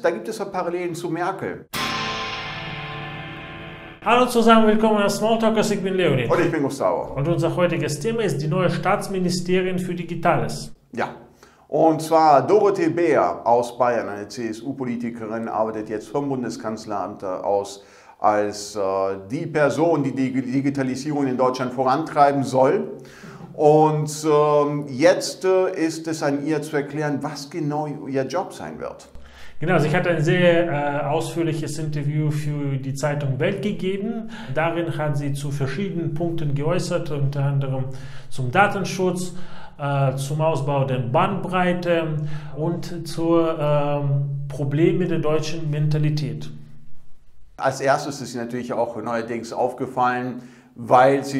da gibt es ja Parallelen zu Merkel. Hallo zusammen, willkommen als Smalltalkers, ich bin Leonid. Und ich bin Gustavo. Und unser heutiges Thema ist die neue Staatsministerin für Digitales. Ja, und zwar Dorothee Bär aus Bayern, eine CSU-Politikerin, arbeitet jetzt vom Bundeskanzleramt aus als die Person, die die Digitalisierung in Deutschland vorantreiben soll. Und jetzt ist es an ihr zu erklären, was genau ihr Job sein wird. Genau, also ich hatte ein sehr ausführliches Interview für die Zeitung Welt gegeben. Darin hat sie zu verschiedenen Punkten geäußert, unter anderem zum Datenschutz, zum Ausbau der Bandbreite und zu Problemen der deutschen Mentalität. Als erstes ist sie natürlich auch neuerdings aufgefallen, weil sie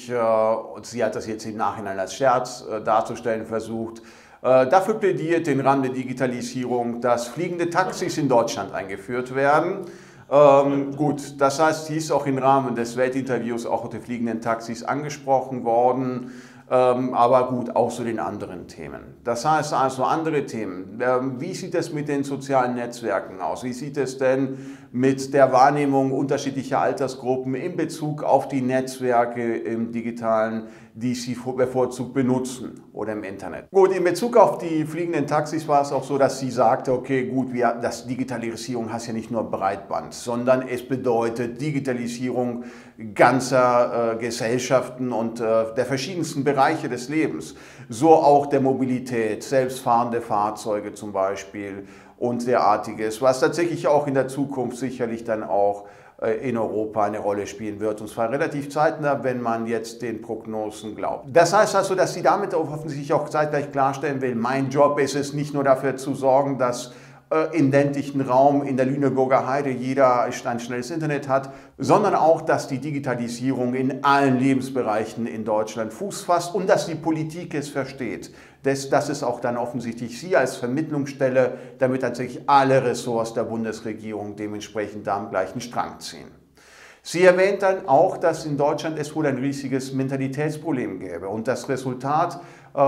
hat das jetzt im Nachhinein als Scherz darzustellen versucht, dafür plädiert im Rahmen der Digitalisierung, dass fliegende Taxis in Deutschland eingeführt werden. Gut, das heißt, sie ist auch im Rahmen des Weltinterviews auch die fliegenden Taxis angesprochen worden. Aber gut, auch zu den anderen Themen. Das heißt also andere Themen. Wie sieht es mit den sozialen Netzwerken aus? Wie sieht es denn mit der Wahrnehmung unterschiedlicher Altersgruppen in Bezug auf die Netzwerke im Digitalen, die sie bevorzugt benutzen oder im Internet? Gut, in Bezug auf die fliegenden Taxis war es auch so, dass sie sagte, okay, gut, das Digitalisierung heißt ja nicht nur Breitband, sondern es bedeutet Digitalisierung ganzer Gesellschaften und der verschiedensten Bereiche des Lebens. So auch der Mobilität, selbstfahrende Fahrzeuge zum Beispiel und derartiges, was tatsächlich auch in der Zukunft sicherlich dann auch in Europa eine Rolle spielen wird, und zwar relativ zeitnah, wenn man jetzt den Prognosen glaubt. Das heißt also, dass sie damit offensichtlich auch zeitgleich klarstellen will, mein Job ist es nicht nur dafür zu sorgen, dass im ländlichen Raum in der Lüneburger Heide jeder ein schnelles Internet hat, sondern auch, dass die Digitalisierung in allen Lebensbereichen in Deutschland Fuß fasst und dass die Politik es versteht. Das ist auch dann offensichtlich sie als Vermittlungsstelle, damit tatsächlich alle Ressorts der Bundesregierung dementsprechend da am gleichen Strang ziehen. Sie erwähnt dann auch, dass in Deutschland es wohl ein riesiges Mentalitätsproblem gäbe und das Resultat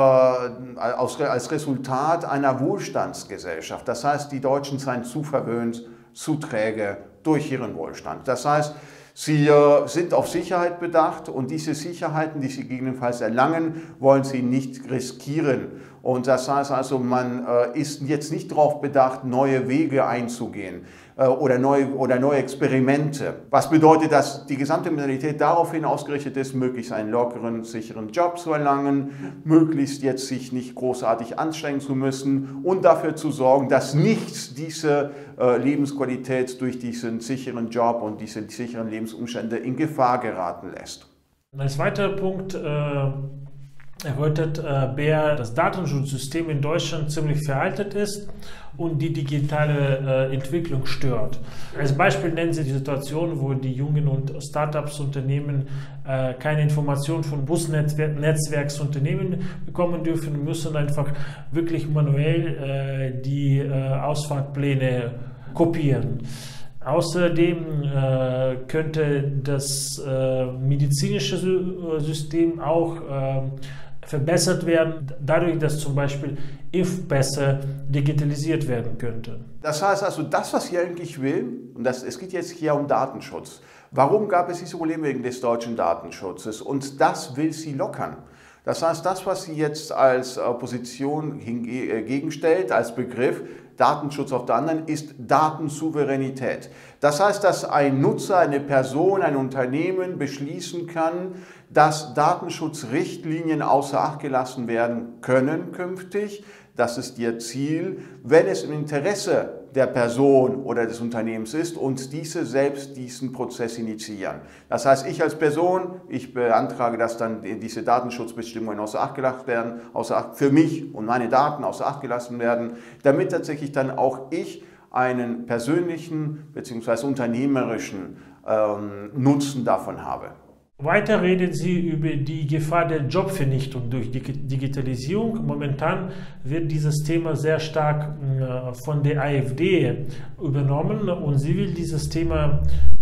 als Resultat einer Wohlstandsgesellschaft. Das heißt, die Deutschen seien zu verwöhnt, zu träge durch ihren Wohlstand. Das heißt, sie sind auf Sicherheit bedacht und diese Sicherheiten, die sie gegebenenfalls erlangen, wollen sie nicht riskieren. Und das heißt also, man ist jetzt nicht darauf bedacht, neue Wege einzugehen oder neue Experimente. Was bedeutet, dass die gesamte Mentalität daraufhin ausgerichtet ist, möglichst einen lockeren, sicheren Job zu erlangen, möglichst jetzt sich nicht großartig anstrengen zu müssen und dafür zu sorgen, dass nichts diese Lebensqualität durch diesen sicheren Job und diese sicheren Lebensumstände in Gefahr geraten lässt. Ein zweiter Punkt erläutert Bär, das Datenschutzsystem in Deutschland ziemlich veraltet ist und die digitale Entwicklung stört. Als Beispiel nennen sie die Situation, wo die jungen und Startups-Unternehmen keine Informationen von Busnetzwerksunternehmen bekommen dürfen, müssen einfach wirklich manuell die Ausfahrtpläne kopieren. Außerdem könnte das medizinische System auch verbessert werden, dadurch, dass zum Beispiel Impfpässe digitalisiert werden könnte. Das heißt also, das, was sie eigentlich will, und es geht jetzt hier um Datenschutz. Warum gab es diese Probleme wegen des deutschen Datenschutzes? Und das will sie lockern. Das heißt, das, was sie jetzt als Position gegenstellt, als Begriff, Datenschutz auf der anderen, ist Datensouveränität. Das heißt, dass ein Nutzer, eine Person, ein Unternehmen beschließen kann, dass Datenschutzrichtlinien außer Acht gelassen werden können künftig. Das ist ihr Ziel, wenn es im Interesse der Person oder des Unternehmens ist und diese selbst diesen Prozess initiieren. Das heißt, ich als Person, ich beantrage, dass dann diese Datenschutzbestimmungen außer Acht gelassen werden, für mich und meine Daten außer Acht gelassen werden, damit tatsächlich dann auch ich einen persönlichen bzw. unternehmerischen Nutzen davon habe. Weiter redet sie über die Gefahr der Jobvernichtung durch Digitalisierung. Momentan wird dieses Thema sehr stark von der AfD übernommen und sie will dieses Thema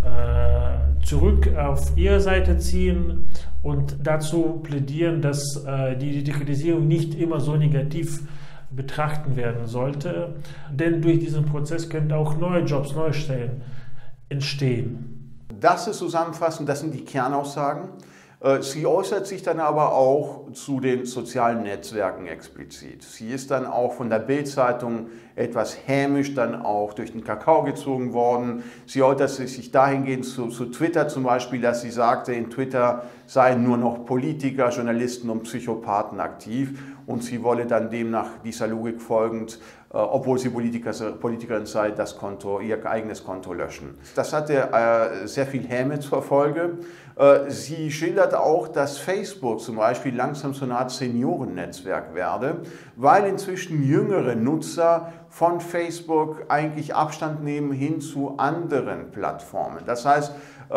zurück auf ihre Seite ziehen und dazu plädieren, dass die Digitalisierung nicht immer so negativ betrachten werden sollte. Denn durch diesen Prozess könnten auch neue Jobs, neue Stellen entstehen. Das ist zusammenfassend, das sind die Kernaussagen. Sie äußert sich dann aber auch zu den sozialen Netzwerken explizit. Sie ist dann auch von der Bild-Zeitung etwas hämisch dann auch durch den Kakao gezogen worden. Sie äußert sich dahingehend zu Twitter zum Beispiel, dass sie sagte, in Twitter seien nur noch Politiker, Journalisten und Psychopathen aktiv und sie wolle dann demnach dieser Logik folgend, obwohl sie Politikerin sei, ihr eigenes Konto löschen. Das hatte sehr viel Häme zur Folge. Sie schildert auch, dass Facebook zum Beispiel langsam so eine Art Seniorennetzwerk werde, weil inzwischen jüngere Nutzer von Facebook eigentlich Abstand nehmen hin zu anderen Plattformen. Das heißt,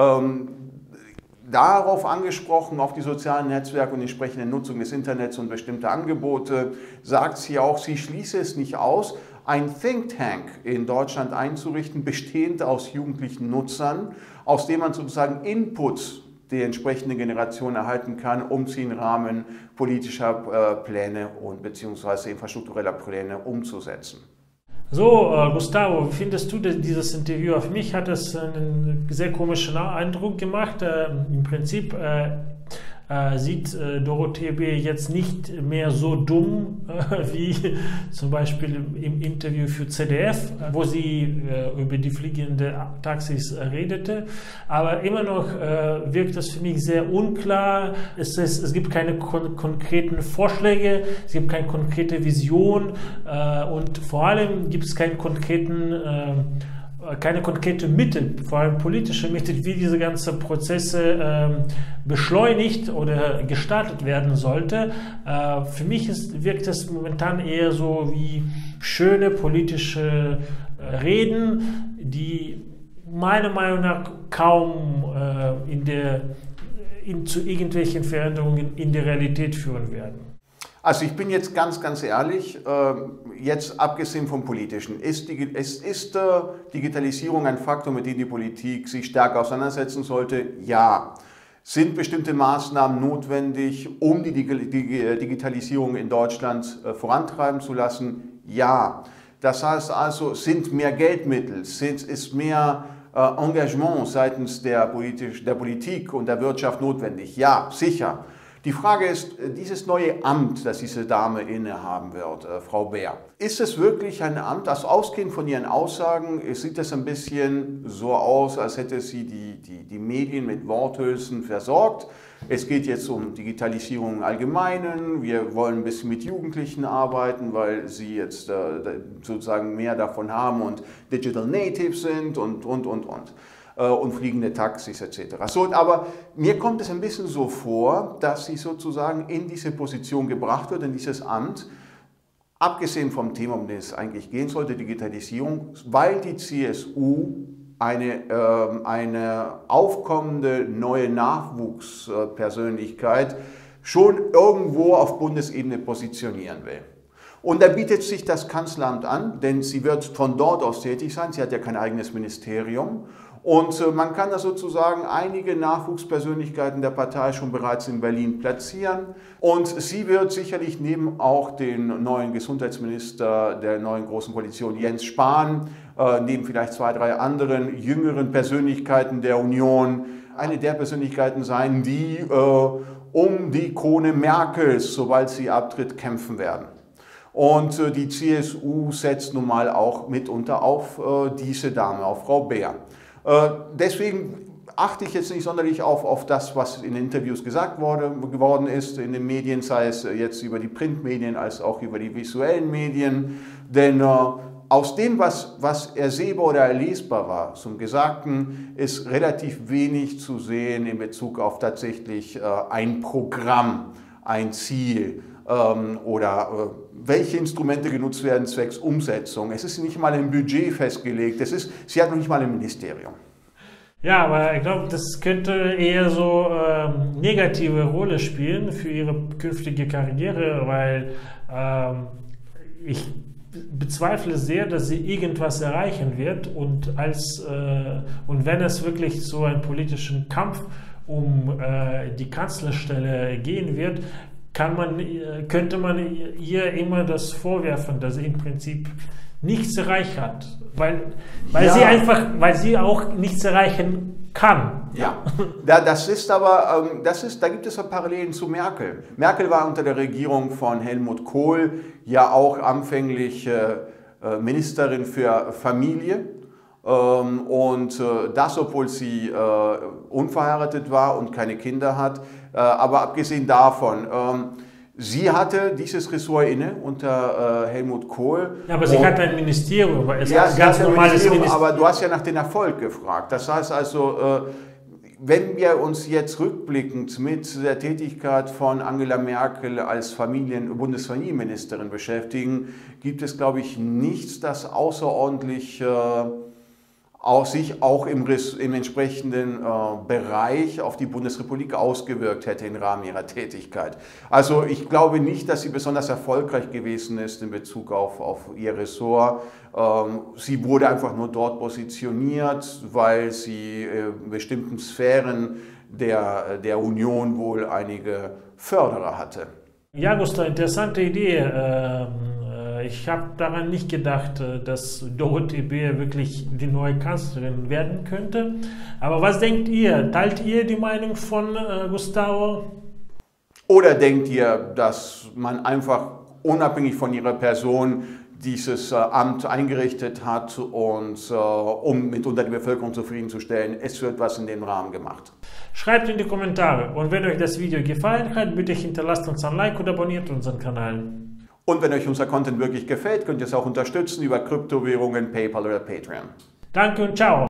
darauf angesprochen, auf die sozialen Netzwerke und die entsprechende Nutzung des Internets und bestimmte Angebote, sagt sie auch, sie schließe es nicht aus, ein Think Tank in Deutschland einzurichten, bestehend aus jugendlichen Nutzern, aus dem man sozusagen Inputs der entsprechenden Generation erhalten kann, um sie im Rahmen politischer Pläne und beziehungsweise infrastruktureller Pläne umzusetzen. So, Gustavo, wie findest du dieses Interview? Auf mich hat es einen sehr komischen Eindruck gemacht. Im Prinzip sieht Dorothee B. jetzt nicht mehr so dumm wie zum Beispiel im Interview für ZDF, wo sie über die fliegenden Taxis redete. Aber immer noch wirkt es für mich sehr unklar. Es gibt keine konkreten Vorschläge, es gibt keine konkrete Vision und vor allem gibt es keine konkrete Mittel, vor allem politische Mittel, wie diese ganzen Prozesse beschleunigt oder gestartet werden sollte. Für mich wirkt es momentan eher so wie schöne politische Reden, die meiner Meinung nach kaum zu irgendwelchen Veränderungen in der Realität führen werden. Also ich bin jetzt ganz ehrlich, jetzt abgesehen vom Politischen, ist Digitalisierung ein Faktor, mit dem die Politik sich stärker auseinandersetzen sollte? Ja. Sind bestimmte Maßnahmen notwendig, um die Digitalisierung in Deutschland vorantreiben zu lassen? Ja. Das heißt also, sind mehr Geldmittel, ist mehr Engagement seitens der Politik und der Wirtschaft notwendig? Ja, sicher. Die Frage ist, dieses neue Amt, das diese Dame innehaben wird, Frau Baer, ist es wirklich ein Amt? Also ausgehend von ihren Aussagen sieht es ein bisschen so aus, als hätte sie die Medien mit Worthülsen versorgt. Es geht jetzt um Digitalisierung im Allgemeinen, wir wollen ein bisschen mit Jugendlichen arbeiten, weil sie jetzt sozusagen mehr davon haben und Digital Natives sind und fliegende Taxis etc. So, aber mir kommt es ein bisschen so vor, dass sie sozusagen in diese Position gebracht wird, in dieses Amt, abgesehen vom Thema, um das es eigentlich gehen sollte, Digitalisierung, weil die CSU eine aufkommende neue Nachwuchspersönlichkeit schon irgendwo auf Bundesebene positionieren will. Und da bietet sich das Kanzleramt an, denn sie wird von dort aus tätig sein, sie hat ja kein eigenes Ministerium. Und man kann da sozusagen einige Nachwuchspersönlichkeiten der Partei schon bereits in Berlin platzieren. Und sie wird sicherlich neben auch den neuen Gesundheitsminister der neuen Großen Koalition, Jens Spahn, neben vielleicht 2, 3 anderen jüngeren Persönlichkeiten der Union, eine der Persönlichkeiten sein, die um die Krone Merkels, sobald sie abtritt, kämpfen werden. Und die CSU setzt nun mal auch mitunter auf diese Dame, auf Frau Baer. Deswegen achte ich jetzt nicht sonderlich auf das, was in Interviews gesagt geworden ist in den Medien, sei es jetzt über die Printmedien als auch über die visuellen Medien. Denn aus dem, was ersehbar oder erlesbar war, zum Gesagten, ist relativ wenig zu sehen in Bezug auf tatsächlich ein Programm, ein Ziel oder welche Instrumente genutzt werden zwecks Umsetzung. Es ist nicht mal ein Budget festgelegt, sie hat noch nicht mal ein Ministerium. Ja, aber ich glaube, das könnte eher so negative Rolle spielen für ihre künftige Karriere, weil ich bezweifle sehr, dass sie irgendwas erreichen wird und wenn es wirklich so einen politischen Kampf um die Kanzlerstelle gehen wird, könnte man ihr immer das vorwerfen, dass sie im Prinzip nichts erreicht hat, weil sie auch nichts erreichen kann. Ja, das ist aber, da gibt es ja Parallelen zu Merkel. Merkel war unter der Regierung von Helmut Kohl ja auch anfänglich Ministerin für Familie. Und das, obwohl sie unverheiratet war und keine Kinder hat. Aber abgesehen davon, sie hatte dieses Ressort inne unter Helmut Kohl. Ja, aber sie hat ein Ministerium. Sie hat ein Ministerium, aber du hast ja nach dem Erfolg gefragt. Das heißt also, wenn wir uns jetzt rückblickend mit der Tätigkeit von Angela Merkel als Bundesfamilienministerin beschäftigen, gibt es, glaube ich, nichts, das außerordentlich sich auch im entsprechenden Bereich auf die Bundesrepublik ausgewirkt hätte im Rahmen ihrer Tätigkeit. Also ich glaube nicht, dass sie besonders erfolgreich gewesen ist in Bezug auf ihr Ressort. Sie wurde einfach nur dort positioniert, weil sie in bestimmten Sphären der Union wohl einige Förderer hatte. Ja, Gustav, interessante Idee. Ich habe daran nicht gedacht, dass Dorothee Bär wirklich die neue Kanzlerin werden könnte. Aber was denkt ihr? Teilt ihr die Meinung von Gustavo? Oder denkt ihr, dass man einfach unabhängig von ihrer Person dieses Amt eingerichtet hat und um mitunter die Bevölkerung zufriedenzustellen, es wird was in dem Rahmen gemacht? Schreibt in die Kommentare. Und wenn euch das Video gefallen hat, bitte hinterlasst uns ein Like und abonniert unseren Kanal. Und wenn euch unser Content wirklich gefällt, könnt ihr es auch unterstützen über Kryptowährungen, PayPal oder Patreon. Danke und ciao!